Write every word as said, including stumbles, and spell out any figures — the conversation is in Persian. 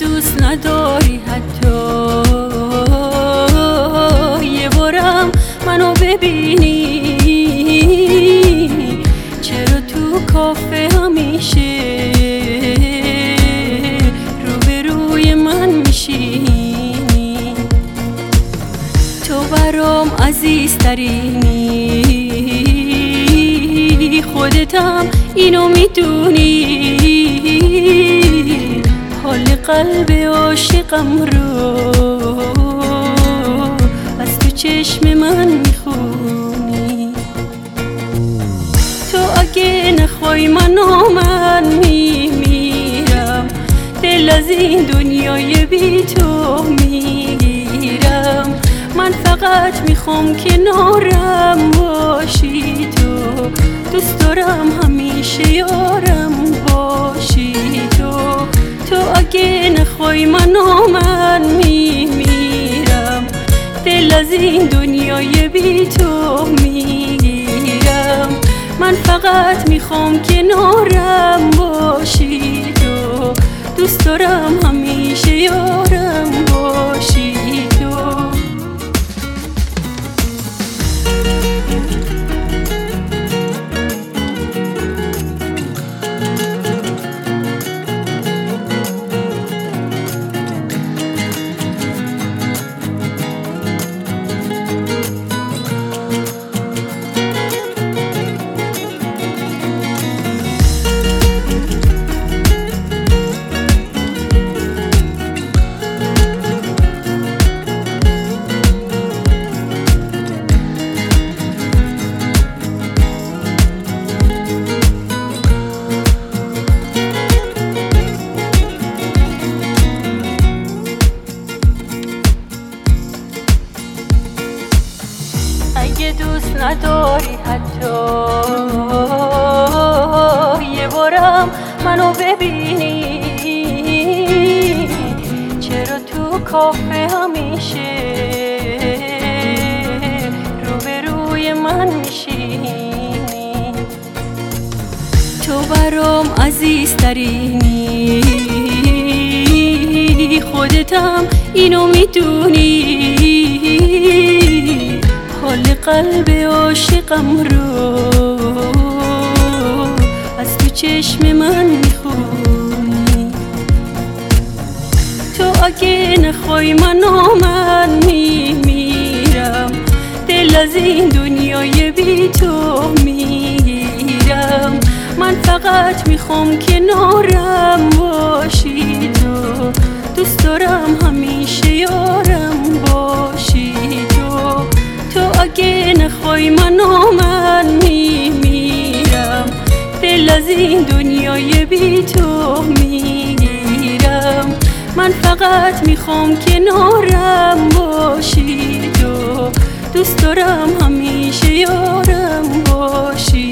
دوست نداری حتی یه بارم منو ببینی؟ چرا تو کافه همیشه روبروی من میشینی؟ تو برام عزیزترینی، خودتم اینو میدونی. حال قلب عاشقم رو از تو چشم من میخونی. تو اگه نخوای منو من میمیرم، دل از این دنیای بی تو میگیرم. من فقط میخوام کنارم باشی، تو دوست دارم همیشه یارم باشی. تو تو اگه نخوای منو من میمیرم، دل از این دنیای بی تو میگیرم. من فقط میخوام کنارم باشی، تو دوست دارم همیشه یارم باشی. تو اگه دوست نداری حتی یه بارم منو ببینی؟ چرا تو کافه همیشه روبروی من میشینی؟ تو برام عزیزترینی، خودتم اینو میدونی. حال قلب عاشقم رو از تو چشم من میخونی. تو اگه نخوای منو من میمیرم، دل از این دنیای بی تو میگیرم. من فقط میخوام کنارم باشی، تو دوست دارم همیشه یارم باشی. تو اگه نخوای منو من میمیرم، دل از این دنیای بی تو میگیرم. من فقط میخوام کنارم باشی، تو دوست دارم همیشه یارم باشی.